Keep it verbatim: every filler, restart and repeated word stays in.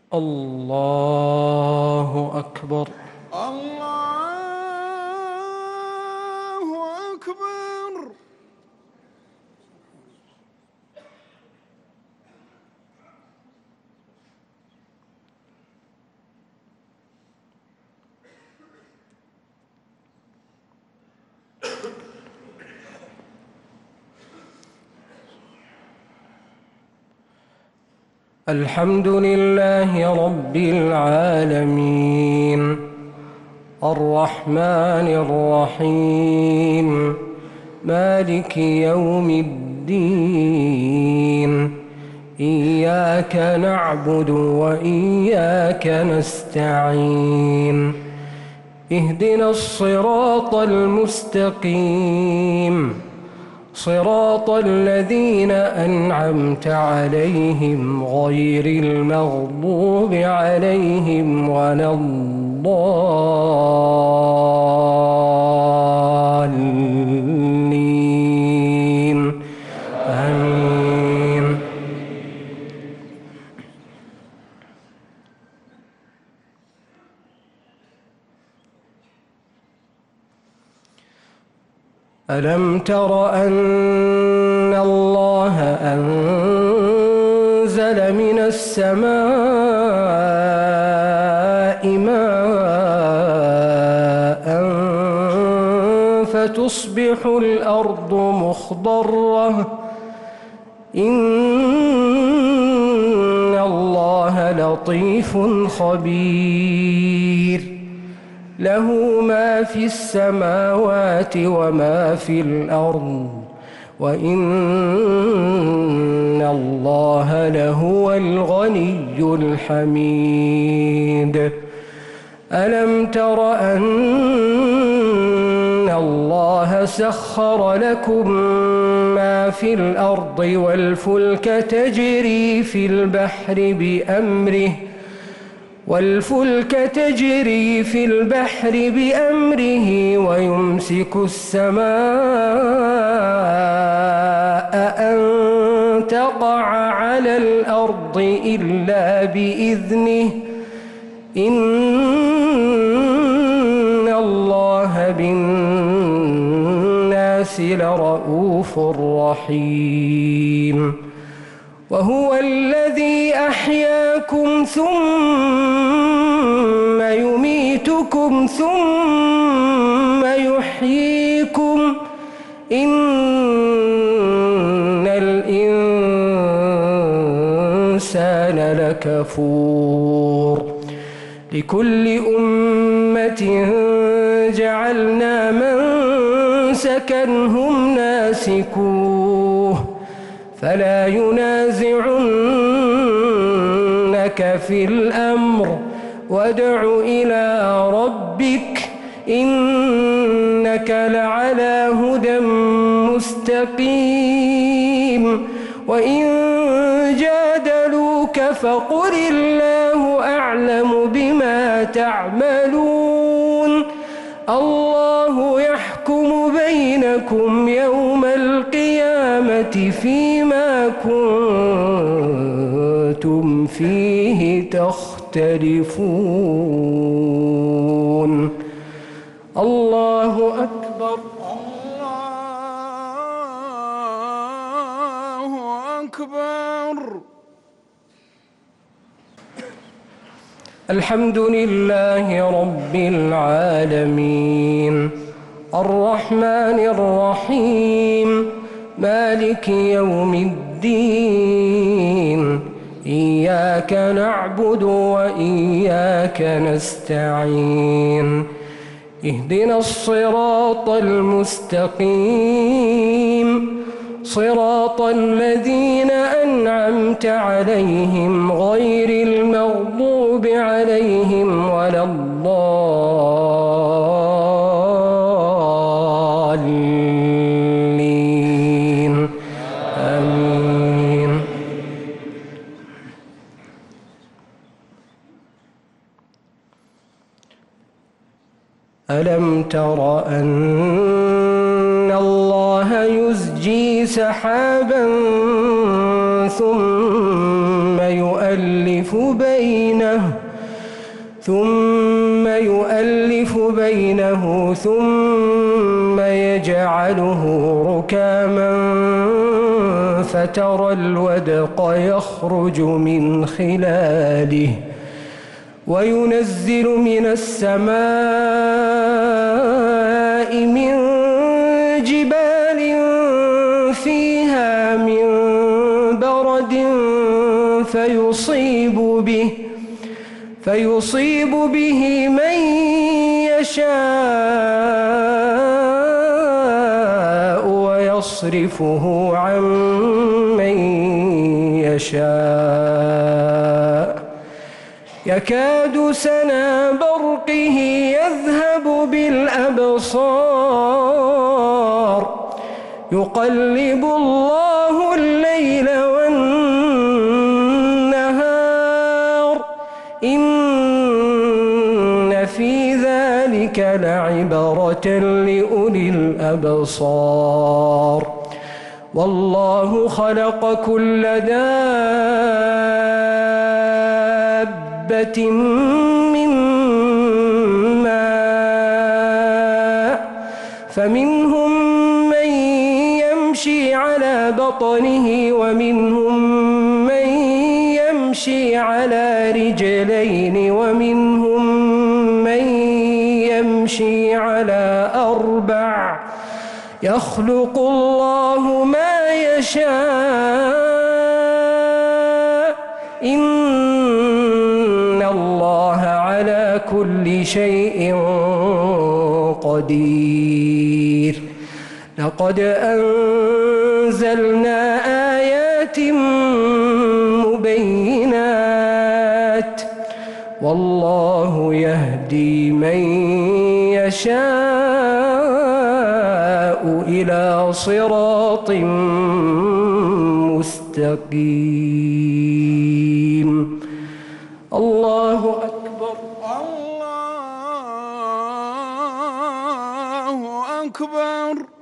الله أكبر. الله أكبر. الحمد لله رب العالمين الرحمن الرحيم مالك يوم الدين إياك نعبد وإياك نستعين اهدنا الصراط المستقيم صراط الذين أنعمت عليهم غير المغضوب عليهم ولا الضالين آمين. ألم تر أن الله أنزل من السماء ماء فتصبح الأرض مخضرة إن الله لطيف خبير له ما في السماوات وما في الأرض وإن الله لهو الغني الحميد. ألم تر أن الله سخر لكم ما في الأرض والفلك تجري في البحر بأمره والفلك تجري في البحر بأمره ويمسك السماء أن تقع على الأرض إلا بإذنه إن الله بالناس لرءوف رحيم. وهو الذي أحياكم ثم يميتكم ثم يحييكم إن الإنسان لكفور. لكل أمة جعلنا منسكا هم ناسكوه فلا ينازعنك في الأمر وادع إلى ربك إنك لعلى هدى مستقيم. وإن جادلوك فقل الله أعلم بما تعملون الله يحكم بينكم يوم القيامة فيما كنتم فيه تختلفون. الله أكبر. الله أكبر. الحمد لله رب العالمين الرحمن الرحيم مالك يوم الدين إياك نعبد وإياك نستعين اهدنا الصراط المستقيم صراط الذين أنعمت عليهم غير المغضوب عليهم ولا الضالين آمين. ألم تر أن الله يزجي سحابا ثم ثم يؤلف بينه ثم يؤلف بينه ثم يجعله ركاما فترى الودق يخرج من خلاله وينزل من السماء من جبال فيها من برد فيصيب به فيصيب به من يشاء ويصرفه عن من يشاء يكاد سنا برقه يذهب بالأبصار يقلب الله الليل والنهار إن في ذلك لعبرة لأولي الأبصار والله خلق كل دابة من ماء فمنهم من يمشي على بطنه ومنهم من يمشي على رجلين ومنهم من يمشي على أربع يخلق الله ما يشاء إن الله على كل شيء قدير لقد أنزلنا آيات مبينات والله يهدي من يشاء إلى صراط مستقيم الله أكبر الله أكبر.